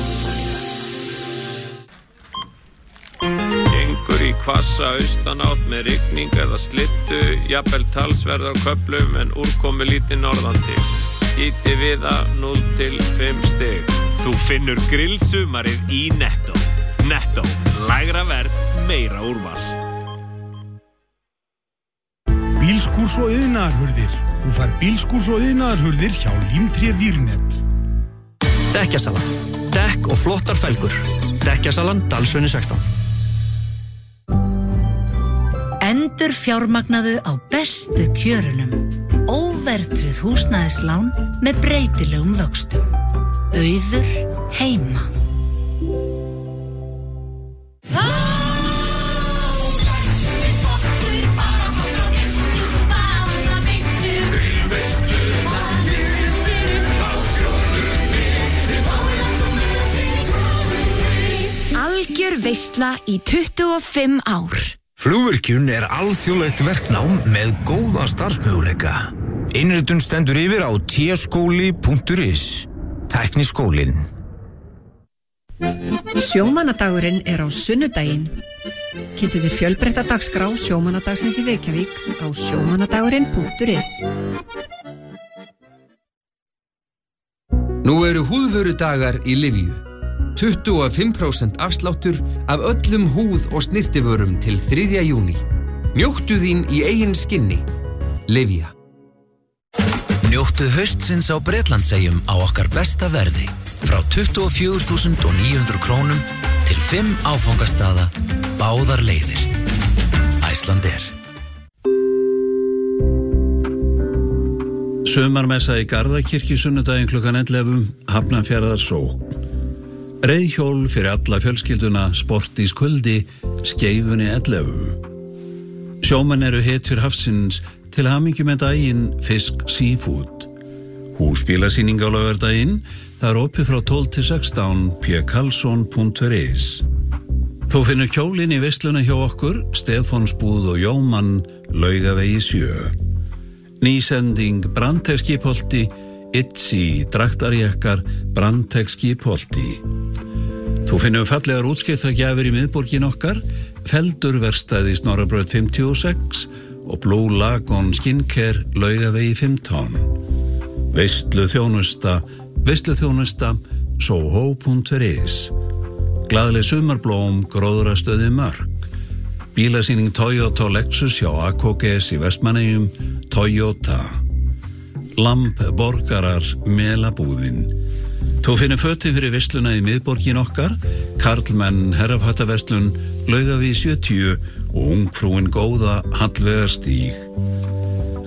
Gengur í hvassa austanátt með rigning eða slittu, jafnvel talsverð á köflum en úrkomu lítið norðan til. Hiti viða núll til fimm stig. Þú finnur grillsumarið í Netto. Netto, lægra verð, meira úrval. Bílskúrs og iðnaðarhurðir. Þú fær bílskúrs og iðnaðarhurðir hjá Límtré Vírnet. Dekkjasala. Dekk og flottar felgur. Dekkjasalan Dalsveini sextán. Endur fjármagnaðu á bestu kjörunum. Óverðtryggð húsnæðislán með breytilegum vöxtum. Auður heima. Algjör veisla í tuttugu og fimm ár. Flugvirkjun er alþjóðlegt verknám með góða starfsmöguleika. Innritun stendur yfir á t skóli punktur is. Tækniskólinn. Sjómannadagurinn er á sunnudaginn. Kynntu þér fjölbreytta dagskrá sjómannadagsins í Reykjavík á sjómannadagurinn punktur is. Nú eru húðvörudagar í Livju. tuttugu og fimm prósent afsláttur af öllum húð- og snirtivörum til þriðja júní. Njóttu þín í eigin skinni. Livja. Njóttu haustsins á Bretlandseyjum á okkar besta verði. Frá tuttugu og fjögur þúsund níu hundruð krónum til fimm áfangastaða, báðar leiðir. Icelandair. Sumarmessa í Garðakirkju sunnudaginn klukkan ellefu, Hafnarfjarðar sókn. Reiðhjól fyrir alla fjölskylduna, sport í skuldi, Skeifunni ellefu. Sjómenn eru hetjur hafsins til hamingju með daginn Fisk Seafood. Húsbílasýning á laugardaginn, það er opið frá tólf til sextán, p karlsson punktur is. Þú finnur kjólinn í veisluna hjá okkur, Stefánsbúð og Jómann, Laugavegi sjö. Nýsending Brandtex Skipholti, Itzi, draktarjakkar, Brandtex Skipholti. Þú finnur fallegar útskiptagjafir í miðborgin okkar, Feldur verkstæði Snorrabraut fimmtíu og sex og Blue Lagoon Skincare Laugavegi fimmtán. Veislu þjónusta, veislu þjónusta, soho punktur is. Glaðleg sumarblóm, gróðrastöði Mörk. Bílasýning Toyota og Lexus hjá A K G S í Vestmannaeyjum, Toyota. Lamb borgarar Melabúðin. Þú finnur föti fyrir veisluna í miðborgin okkar, Karlmenn herrafhattaverslun Laugavegi sjötíu og ungfrúin góða Hallveigarstíg.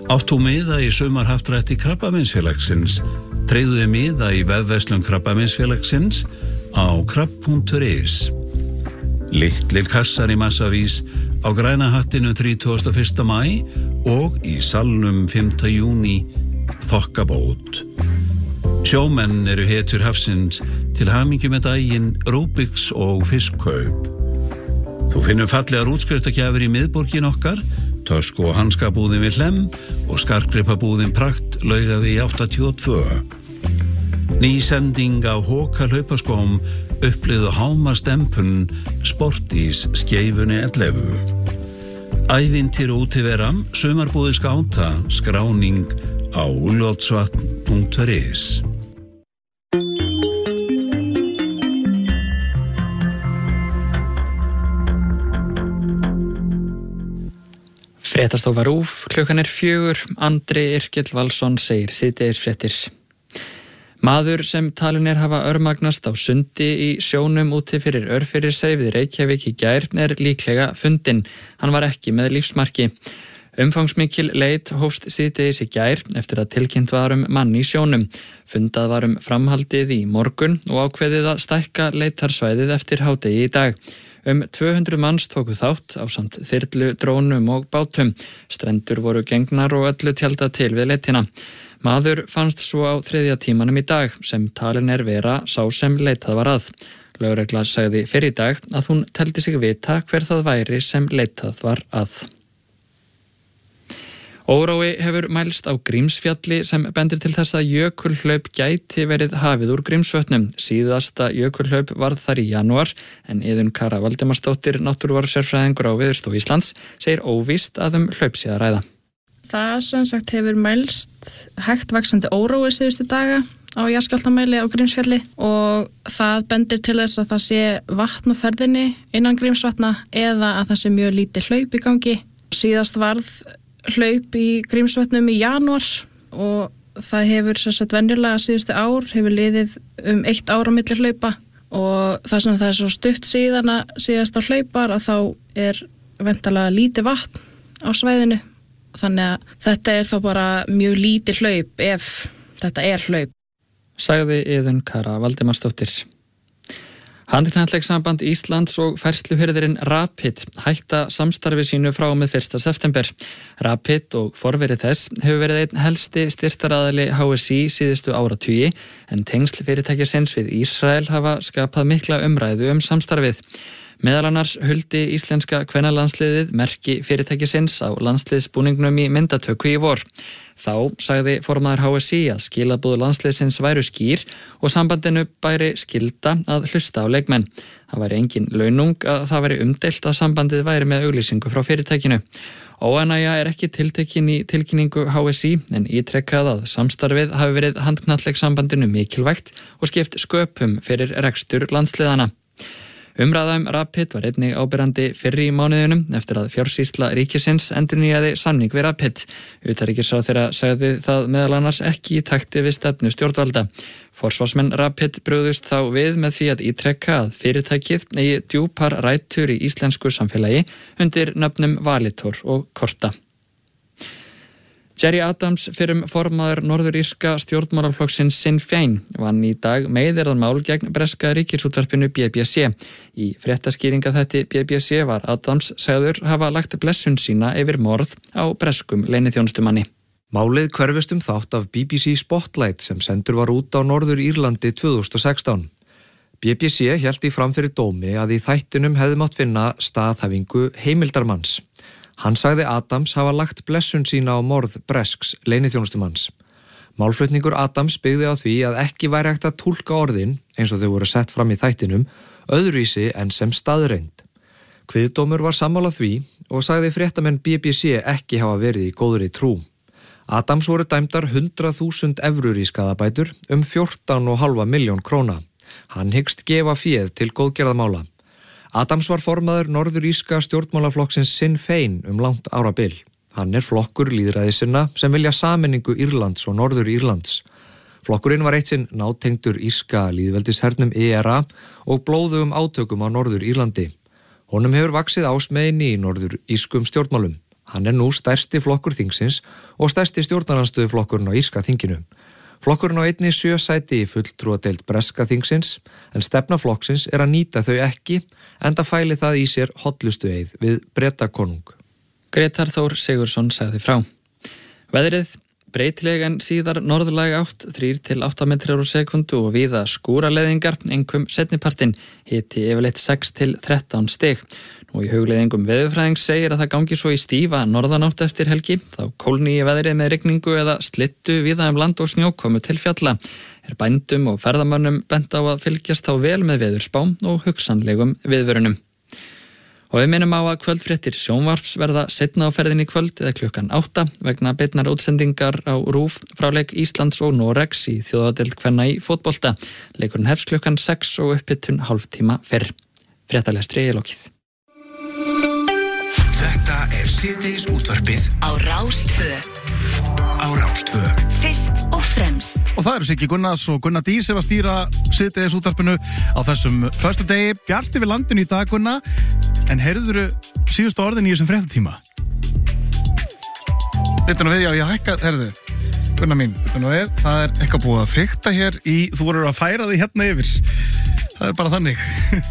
Áttu miða í sumarhappdrætti Krabbameinsfélagsins? Tryggðu miða í vefverslun Krabbameinsfélagsins á krabb punktur is. Litlir kassar í massavís á græna hattinu þrítugasta og fyrsta maí og í salnum fimmta júní þokkabót. Sjómenn eru hetjur hafsins, til hamingju með daginn, Rúbiks og fiskkaup. Þú finnur fallegar útskriftagjafir í miðborgin okkar, tösku- og hanskabúðin við Hlemm og skartgripabúðin Prakt Laugaví áttatíu og tvö. Ný sending á Hóka hlaupaskóm, upplifðu hámarstempun Sportís skeifunni ellefu. Ævintýr útivera, sumarbúði skáta, skráning á úlfljótsvatn punktur is. Fréttastofa RÚV, klukkan er fjögur, Andri Yrkill Valsson segir síðdegisfréttir. Maður sem talin er hafa örmagnast á sundi í sjónum úti fyrir Örfirisey við Reykjavík í gær er líklega fundinn. Hann var ekki með lífsmarki. Umfangsmikil leit hófst síðdegis í gær eftir að tilkynnt var um mann í sjónum. Fundað var um framhaldið í morgun og ákveðið að stækka leitarsvæðið eftir hádegi í dag. Um tvö hundruð manns tóku þátt á samt þyrlu, drónum og bátum. Strendur voru gengnar og öllu tjaldað til við leitina. Maður fannst svo á þriðja tímanum í dag sem talin er vera sá sem leitað var að. Lögregla sagði fyrr í dag að hún teldi sig vita hver það væri sem leitað var að. Órói hefur mælst á Grímsfjalli sem bendir til þess að jökulhlaup gæti verið hafið úr Grímsvötnum. Síðasta jökulhlaup varð þar í janúar en Iðunn Kara Valdimarsdóttir, náttúruvárasérfræðingur á Veðurstofu Íslands, segir óvíst að um hlaup sé að ræða. Það sem sagt hefur mælst hægt vaxandi órói síðustu daga á jarðskjálftamæli á Grímsfjalli og það bendir til þess að það sé vatn á ferðinni innan Grímsvatna eða að það sé mjög lítið hlaup í gangi. Síðast varð hlaup í Grímsvötnum í janúar og það hefur sem sagt venjulega síðustu ár hefur liðið um eitt ár á milli hlaupa og það sem það er svo stutt síðan að síðast á hlaupar að þá er væntanlega lítið vatn á svæðinu. Þannig að þetta er þá bara mjög lítið hlaup ef þetta er hlaup. Sagði Iðunn Kara Valdimarsdóttir. Handknattleikssamband Íslands og færsluhirðirinn Rapid hætta samstarfi sínu frá og með fyrsta september. Rapid og forveri þess hefur verið einn helsti styrktaraðili H S I síðustu áratugi en tengsl fyrirtækisins við Ísrael hafa skapað mikla umræðu um samstarfið. Meðal annars huldi íslenska kvennalandsliðið merki fyrirtækisins á landsliðsbúningnum í myndatöku í vor. Þá sagði formaður H S I að skilaboð landsliðsins væru skýr og sambandinu bæri skylda að hlusta á leikmenn. Það væri engin launung að það væri umdeilt að sambandið væri með auglýsingu frá fyrirtækinu. Óánægja er ekki tiltekin í tilkynningu H S I en ítrekkað að samstarfið hafi verið handknattleikssambandinu mikilvægt og skipt sköpum fyrir rekstur landsliðana. Umræða um Rapid var einnig áberandi fyrr í mánuðinum eftir að fjársýsla ríkisins endurnýjaði samning við Rapid. Utanríkisráðherra sagði það meðal annars ekki í takti við stefnu stjórnvalda. Forsvarsmenn Rapid brugðust þá við með því að ítrekka að fyrirtækið eigi djúpar rætur í íslensku samfélagi undir nöfnum Valitor og Korta. Gerry Adams, fyrrum formaður norðurírska stjórnmálaflokksins Sinn Féin, vann í dag meiðyrðamál gegn breska ríkisútvarpinu B B C. Í fréttaskýringaþætti B B C var Adams sagður hafa lagt blessun sína yfir morð á breskum leyniþjónustumanni. Málið hverfist um þátt af B B C Spotlight sem sendur var út á Norður Írlandi tvö þúsund og sextán. B B C hélt í fram fyrir dómi að í þættinum hefði mátt finna staðhæfingu heimildarmanns. Hann sagði Adams hafa lagt blessun sína á morð bresks leyniþjónustumanns. Málflutningur Adams byggði á því að ekki væri hægt að túlka orðin, eins og þau voru sett fram í þættinum, öðruvísi en sem staðreind. Kviðdómur var sammála því og sagði fréttamenn B B C ekki hafa verið í góðri trú. Adams voru dæmdar hundrað þúsund evrur í skaðabætur um fjórtán og hálfa milljón króna. Hann hyggst gefa féð til góðgerðamála. Adams var formaður norðuríska stjórnmálaflokksins Sinn Féin um langt árabil. Hann er flokkur lýðræðisinna sem vilja sameiningu Írlands og Norður Írlands. Flokkurinn var eitt sinn nátengdur írska lýðveldishernum E R A og blóðugum átökum á Norður Írlandi. Honum hefur vaxið ásmegin í norður írskum stjórnmálum. Hann er nú stærsti flokkur þingsins og stærsti stjórnarandstöðu flokkurinn á írska þinginu. Flokkurinn á einni sjö sæti í fulltrúadeild breska þingsins, en stefna flokksins er að nýta þau ekki, enda fæli það í sér hollustueið við Bretakonung. Grétar Þór Sigurðsson sagði frá. Veðrið, breytileg en síðar norðlæg átt, þrír til átta metrar á sekundu og víða skúraleðingar, einkum seinnipartinn, hiti yfirleitt sex til þrettán stig. Nú í hugleiðingum veðurfræðings segir að það gangi svo í stífa norðanátt eftir helgi, þá kólni í veðrið með rigningu eða slittu víða um land og snjókomu til fjalla. Er bændum og ferðamönnum bent á að fylgjast þá vel með veðurspám og hugsanlegum viðvörunum. Og við minnum á að kvöldfréttir sjónvarps verða seinna á ferðinni í kvöld eða klukkan átta vegna beinnar útsendingar á RÚV frá leik Íslands og Noregs í þjóðadeild kvenna í fótbolta. Leikurinn hefst klukkan sex og upphitun hálftíma fyrr. Fréttalestri er lokið. Þetta er síðdegis útvarpið á Rás tvö. Á Rás tvö. Fyrst og fremst. Og það eru Siggi Gunnars og Gunnar Dís sem að stýra síðdegis útvarpinu á þessum föstudegi. Bjart yfir landinu í dag, Gunnar, en heyrðuru síðustu orðin í þessum fréttatíma? Vittu nú við, já, ég hækka, heyrðu, Gunnar mín, vittu nú við, það er eitthvað búið að fikta hér í, þú voru að færa því hérna yfir. Það er bara þannig.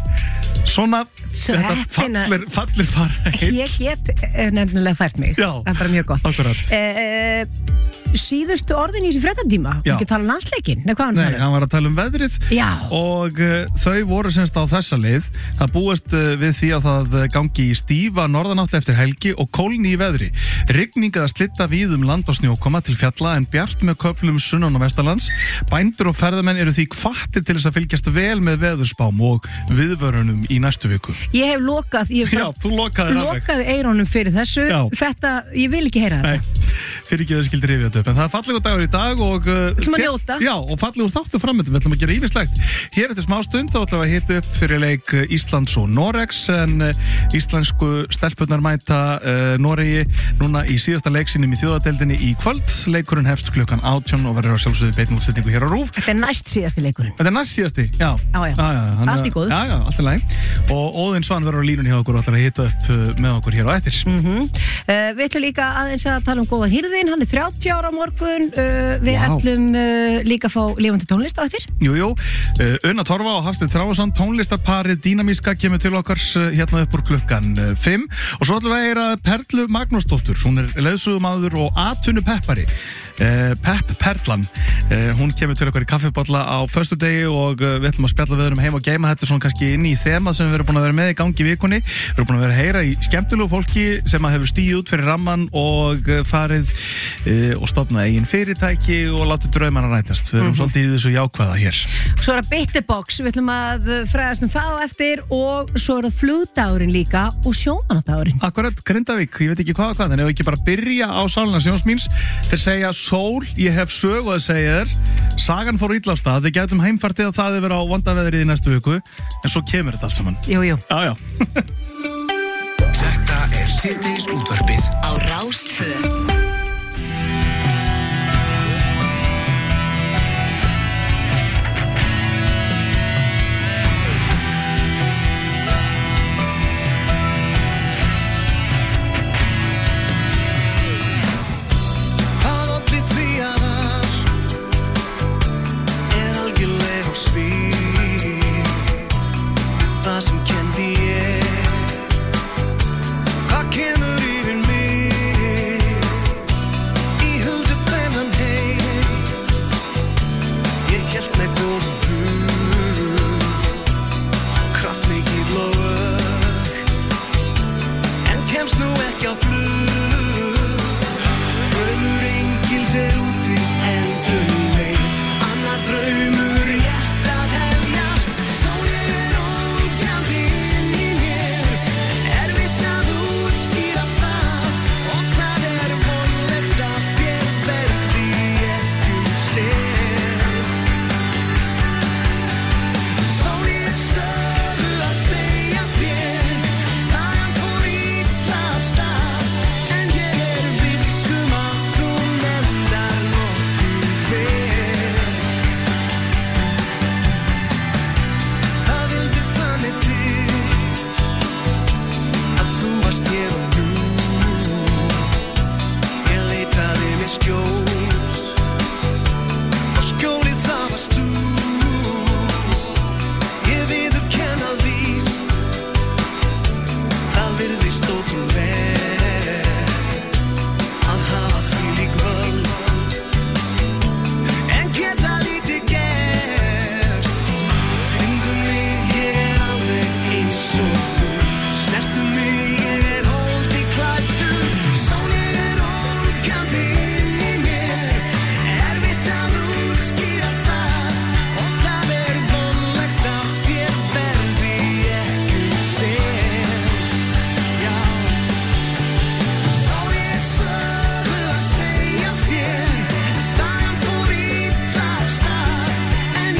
Svona, þetta fallir, fallir fara heim. Ég get nefnilega fært mig. Já, það er bara mjög gott. Akkurat. Eh, síðustu orðin í þessu fréttatíma, Já. ekki tala um landsleikinn. Nei, hvað hann Nei, hann var að tala um veðrið. Já. Og uh, þau voru semst á þessa leið. Það búist uh, við því að það gangi í stífa norðanátt eftir helgi og kólni í veðri. Rigning eða slitta víð um land og snjókoma til fjalla en bjart með köflum sunnan og vestanlands. Bændur og ferðamenn eru því hvattir til þess að fylgjast vel með veðurspám og viðvörunum í næstu viku. Ég hef lokað, ég hef Já, þú lokaðir alveg. lokaði eyrunum fyrir þessu. Já. Þetta, ég vil ekki heyra þetta. Nei, fyrir ekki að þau skildi rifja þetta upp. En það er fallegur dagur í dag og uh, Við ætlum að þér- njóta. Já, og fallegur þáttu framöndu. Við ætlum að gera ýmislegt. Hér eftir smá stund þá ætlum við að hita upp fyrir leik uh, Íslands og Noregs, en uh, íslensku stelpurnar mæta uh, Noregi núna í síðasta leik sínum í þjóðadeildinni í kvöld. Leikurinn hefst klukkan átján og verður á sjálfsögðu beinni útsetningu hér á RÚV. Þetta er næst síðasti leikurinn. Þetta er næst síðasti, já. Já, já. já, já hann- Allt í góðu. Já, já, allt í lagi. Og Óðinn Svan verður á línunni hjá okkur og ætlar að hita upp uh, með okkur hér á eftir. Mm -hmm. uh, við ætlum líka aðeins að tala um góða hirðin, hann er þrjátíu ára á morgun. uh, Við Vá. ætlum uh, líka að fá lifandi tónlist á eftir. Jú, jú, uh, Una Torfa og Hafsteinn Þrávason, tónlistarparið Dínamíska kemur til okkar uh, hérna upp úr klukkan uh, fimm og svo ætlum við að heyra Perlu Magnúsdóttur, hún er leiðsögumaður og atvinnupeppari. Uh, Pepp Perlan, uh, hún kemur til okkar í kaffibotla á föstudegi og uh, við ætlum að spjalla við um heim og geima þetta svona kannski inn í þemað sem við erum búin að vera með í gangi í vikunni. Við erum búin að vera að heyra í skemmtilegu fólki sem að hefur stíð út fyrir ramman og uh, farið uh, og stofnað eigin fyrirtæki og látið draumana rætast. Við erum Mhm. svolítið í þessu jákvæða hér. Svo er það Bitterbox, við ætlum að fræðast um það á eftir og svo er það flugdagurinn líka og sjómanadagurinn. Akkurat, Grindavík, ég veit ekki hvað og hvað, en ef við ekki bara byrja á sálina sjónsmíns, þeir segja sól, ég hef sög og það segja þér, sagan fór illa af stað, við gætum heimfartið að það yfir á vondaveðrið í næstu viku, en svo kemur þetta allt saman. Jú, jú. Já, já. Þetta er síðdegis útvarpið Á Rás tvö.